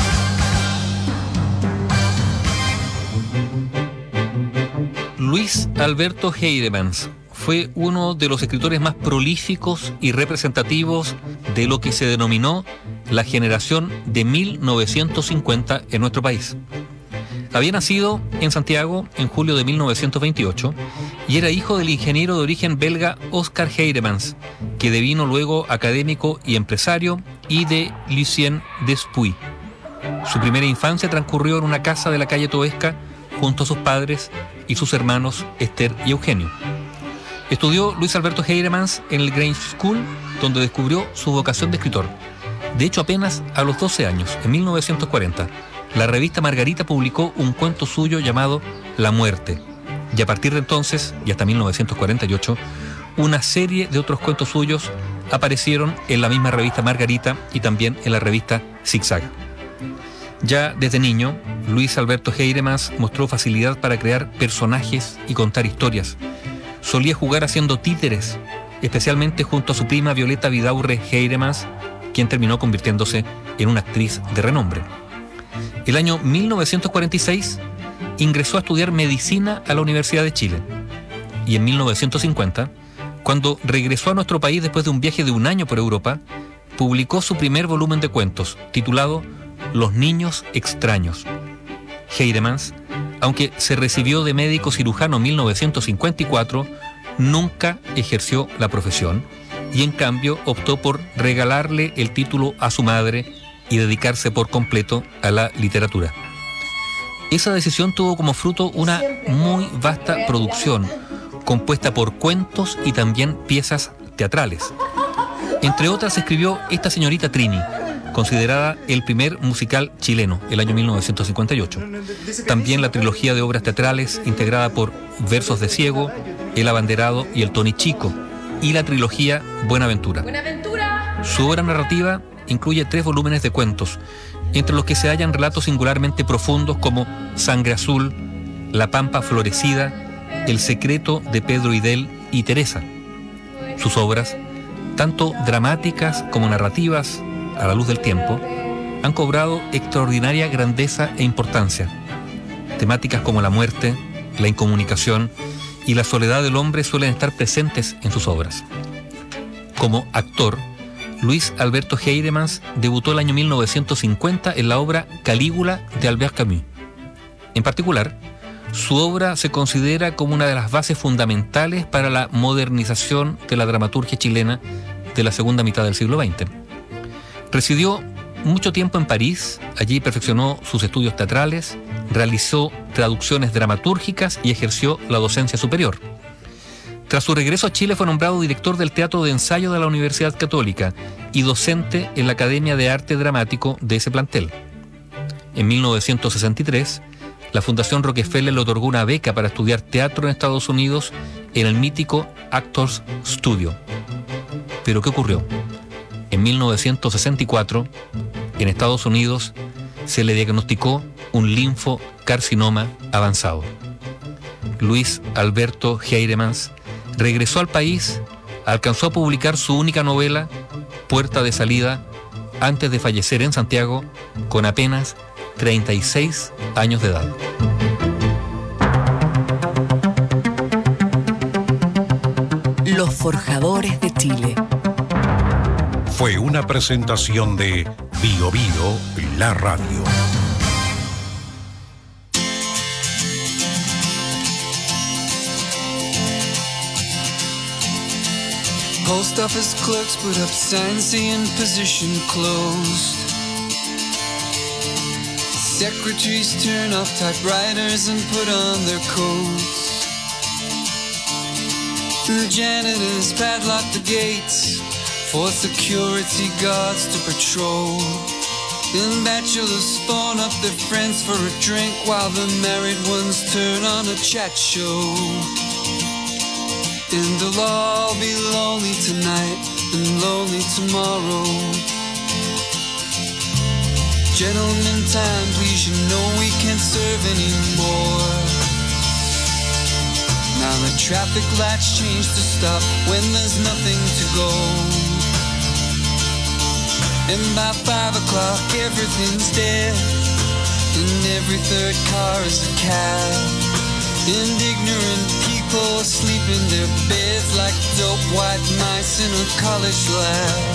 Luis Alberto Heiremans fue uno de los escritores más prolíficos y representativos de lo que se denominó la generación de 1950 en nuestro país. Había nacido en Santiago en julio de 1928 y era hijo del ingeniero de origen belga Oscar Heiremans, que devino luego académico y empresario, y de Lucien Despuy. Su primera infancia transcurrió en una casa de la calle Toesca junto a sus padres y sus hermanos Esther y Eugenio. Estudió Luis Alberto Heiremans en el Grange School, donde descubrió su vocación de escritor. De hecho, apenas a los 12 años, en 1940, la revista Margarita publicó un cuento suyo llamado La Muerte. Y a partir de entonces, y hasta 1948, una serie de otros cuentos suyos aparecieron en la misma revista Margarita y también en la revista Zigzag. Ya desde niño, Luis Alberto Heiremans mostró facilidad para crear personajes y contar historias. Solía jugar haciendo títeres, especialmente junto a su prima Violeta Vidaurre Heiremans, quien terminó convirtiéndose en una actriz de renombre. El año 1946 ingresó a estudiar medicina a la Universidad de Chile. Y en 1950, cuando regresó a nuestro país después de un viaje de un año por Europa, publicó su primer volumen de cuentos, titulado Los niños extraños. Heiremans, aunque se recibió de médico cirujano en 1954, nunca ejerció la profesión y en cambio optó por regalarle el título a su madre y dedicarse por completo a la literatura. Esa decisión tuvo como fruto una muy vasta producción, compuesta por cuentos y también piezas teatrales. Entre otras escribió Esta señorita Trini, considerada el primer musical chileno, el año 1958. También la trilogía de obras teatrales integrada por Versos de Ciego, El Abanderado y El Tony Chico, y la trilogía Buenaventura. Su obra narrativa incluye 3 volúmenes de cuentos, entre los que se hallan relatos singularmente profundos como Sangre Azul, La Pampa Florecida, El secreto de Pedro Hidel y Teresa. Sus obras, tanto dramáticas como narrativas, a la luz del tiempo, han cobrado extraordinaria grandeza e importancia. Temáticas como la muerte, la incomunicación y la soledad del hombre suelen estar presentes en sus obras. Como actor, Luis Alberto Heiremans debutó el año 1950 en la obra Calígula de Albert Camus. En particular, su obra se considera como una de las bases fundamentales para la modernización de la dramaturgia chilena de la segunda mitad del siglo XX. Residió mucho tiempo en París, allí perfeccionó sus estudios teatrales, realizó traducciones dramatúrgicas y ejerció la docencia superior. Tras su regreso a Chile fue nombrado director del Teatro de Ensayo de la Universidad Católica y docente en la Academia de Arte Dramático de ese plantel. En 1963, la Fundación Rockefeller le otorgó una beca para estudiar teatro en Estados Unidos en el mítico Actors Studio. ¿Pero qué ocurrió? En 1964, en Estados Unidos, se le diagnosticó un linfocarcinoma avanzado. Luis Alberto Heiremans regresó al país, alcanzó a publicar su única novela, Puerta de Salida, antes de fallecer en Santiago con apenas 36 años de edad. Los forjadores de Chile. Fue una presentación de Bio Bio, la radio. Post office clerks put up signs saying position closed. Secretaries turn off typewriters and put on their coats. The janitors padlock the gates for security guards to patrol. And bachelors phone up their friends for a drink while the married ones turn on a chat show. And they'll all be lonely tonight and lonely tomorrow. Gentlemen, time, please, you know we can't serve anymore. Now the traffic lights change to stop when there's nothing to go. And by 5 o'clock everything's dead, and every third car is a cab. And ignorant people sleep in their beds like dope white mice in a college lab.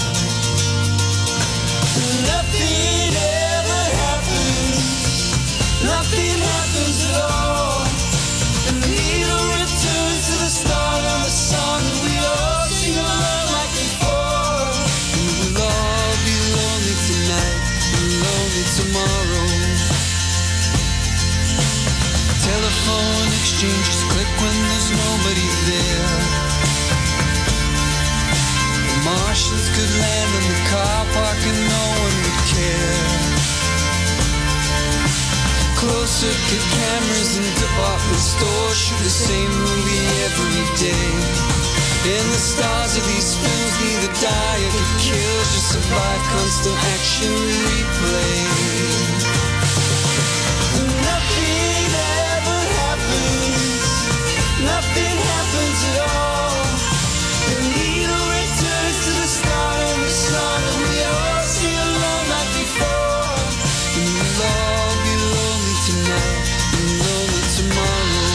Nothing ever happens, nothing happens at all. The needle returns to the start of a song that we all sing along like before. And we'll all be lonely tonight and lonely tomorrow. Telephone exchanges click when there's nobody there. The Martians could land in the car park and no one would care. Closed circuit cameras in department stores shoot the same movie every day. And the stars of these films neither die or get killed, just survive constant action replay. Nothing ever happens, nothing happens at all. The needle returns to the start of the song and we all sing along like before. And we'll all be lonely tonight and lonely tomorrow.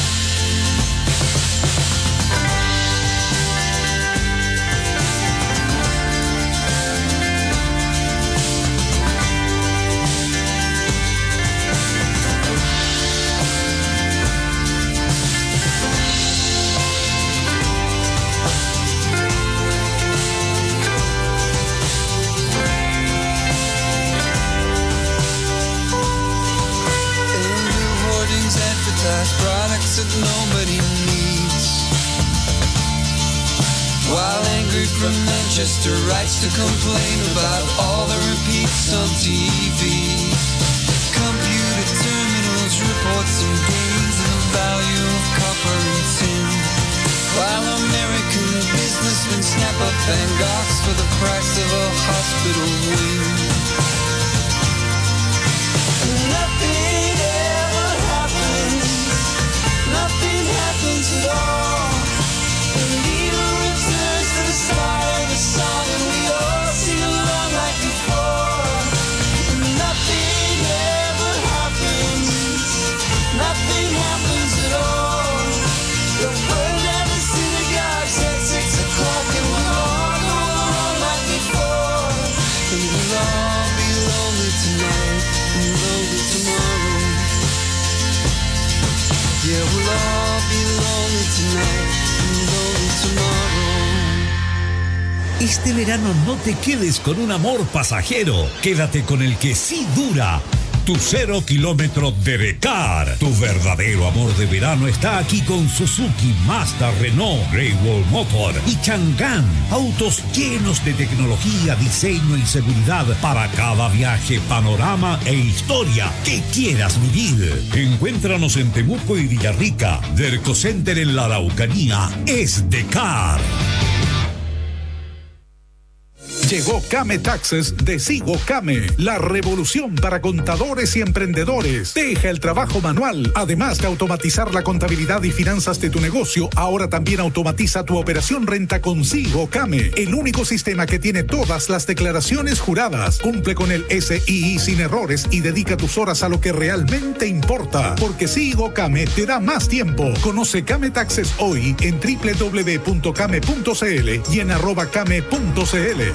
Products that nobody needs. While angry from Manchester writes to complain about all the repeats on TV. Computer terminals report some gains in the value of copper and tin. While American businessmen snap up Van Goghs for the price of a hospital wing. Nothing ever happens, nothing happens at all. The needle returns to the start of the song and we all sing along like before. Nothing ever happens, nothing happens at all. The word at the synagogue's at 6 o'clock and we'll all go along like before. And we'll all be lonely tonight and lonely tomorrow. Yeah, we'll all be lonely tonight and lonely tomorrow. Este verano no te quedes con un amor pasajero, quédate con el que sí dura. Tu 0 kilómetro de Decar. Tu verdadero amor de verano está aquí con Suzuki, Mazda, Renault, Great Wall Motor y Chang'an. Autos llenos de tecnología, diseño y seguridad para cada viaje, panorama e historia que quieras vivir. Encuéntranos en Temuco y Villarrica. Derco Center en la Araucanía es Decar. Llegó Came Taxes de Sigo Came, la revolución para contadores y emprendedores. Deja el trabajo manual. Además de automatizar la contabilidad y finanzas de tu negocio, ahora también automatiza tu operación renta con Sigo Came, el único sistema que tiene todas las declaraciones juradas. Cumple con el SII sin errores y dedica tus horas a lo que realmente importa. Porque Sigo Came te da más tiempo. Conoce Came Taxes hoy en www.came.cl y en @came.cl.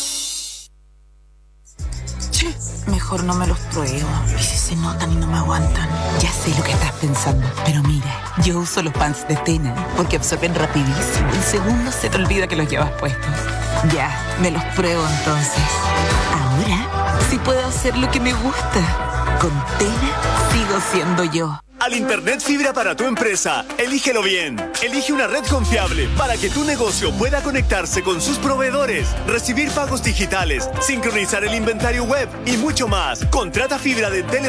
Mejor no me los pruebo. ¿Y si se notan y no me aguantan? Ya sé lo que estás pensando, pero mira, yo uso los pants de Tena porque absorben rapidísimo. En segundos se te olvida que los llevas puestos. Ya, me los pruebo entonces. Ahora sí puedo hacer lo que me gusta. Con Tena sigo siendo yo. Al Internet fibra para tu empresa, elígelo bien. Elige una red confiable para que tu negocio pueda conectarse con sus proveedores, recibir pagos digitales, sincronizar el inventario web y mucho más. Contrata fibra de Tele